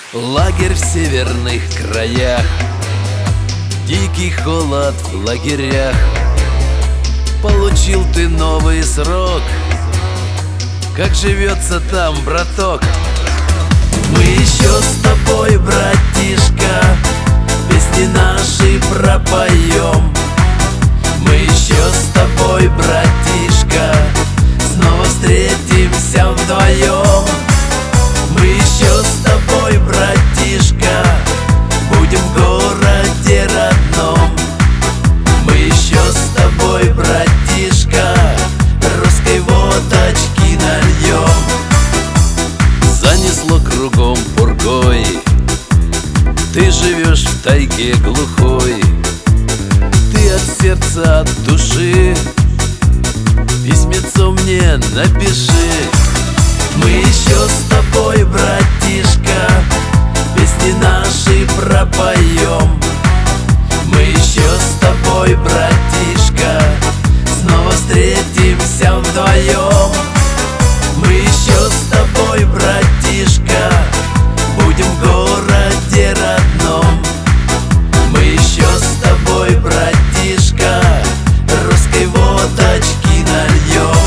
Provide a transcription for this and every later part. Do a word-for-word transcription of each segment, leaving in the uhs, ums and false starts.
Лагерь в северных краях, дикий холод в лагерях. Получил ты новый срок. Как живется там, браток? Мы еще с тобой, братишка, песни наши пропоем. Мы еще с тобой, братишка, снова встретимся вдвоем. Мы еще с тобой, братишка, будем в городе родном. Мы еще с тобой, братишка, русской водочки нальем. Занесло кругом пургой, ты живешь в тайге глухой. Ты от сердца, от души письмецо мне напиши. Мы еще с тобой, братишка, песни наши пропоем. Мы еще с тобой, братишка, снова встретимся вдвоем. Мы еще с тобой, братишка, будем в городе родном. Мы еще с тобой, братишка, русской водочки нальем.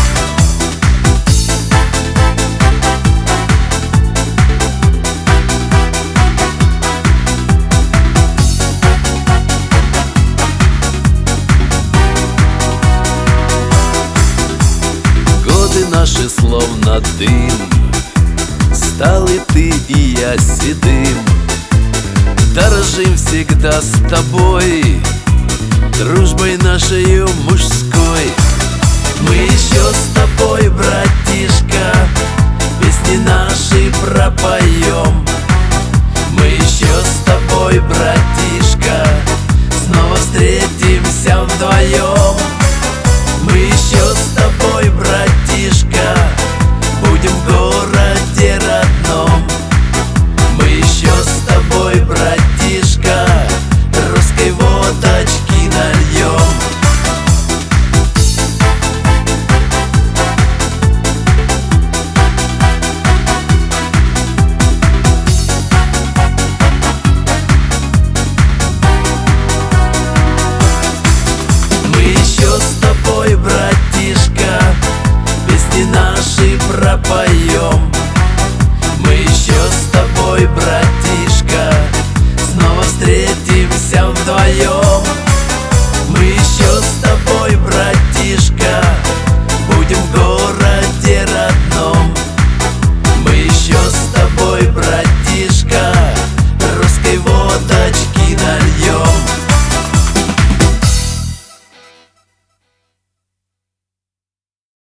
Годы наши словно дым, стал и ты, и я седым. Дорожим всегда с тобой, дружбой нашей мужской. Мы еще с тобой, братишка, песни наши пропоем. Мы еще с тобой, братишка, снова встретимся вдвоем. Мы еще с тобой, братишка, будем в городе родном. Мы еще с тобой, братишка, русской водочки нальем. Мы еще с тобой, братишка, песни наши пропоем. Мы еще с тобой, братишка,